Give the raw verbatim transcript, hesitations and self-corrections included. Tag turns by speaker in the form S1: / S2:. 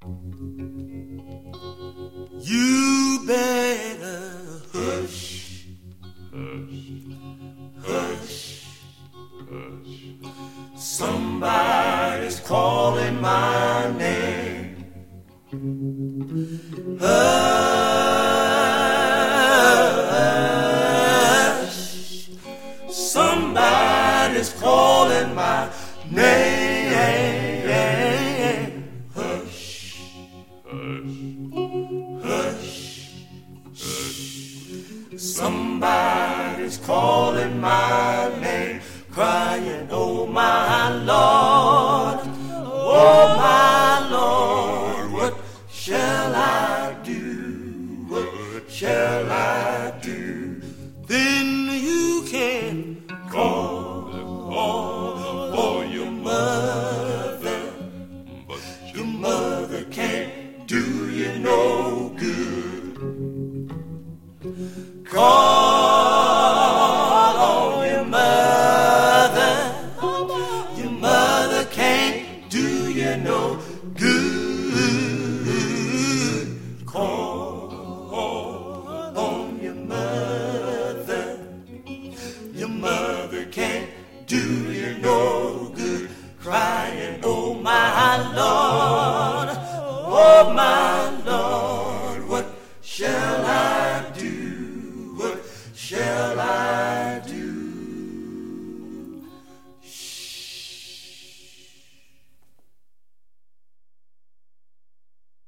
S1: You better hush,
S2: Hush,
S1: hush.
S2: hush.
S1: Somebody's calling my name. Hush. Somebody's calling my name. Hush,
S2: Hush,
S1: hush. Somebody's calling my name, crying, oh my Lord, oh my Lord, what shall I do? What shall I do? Then you can call, call for your mother,
S2: but
S1: your mother can't do you no good. Call on your mother. Your mother can't do you no good. Call on your mother. Your mother can't do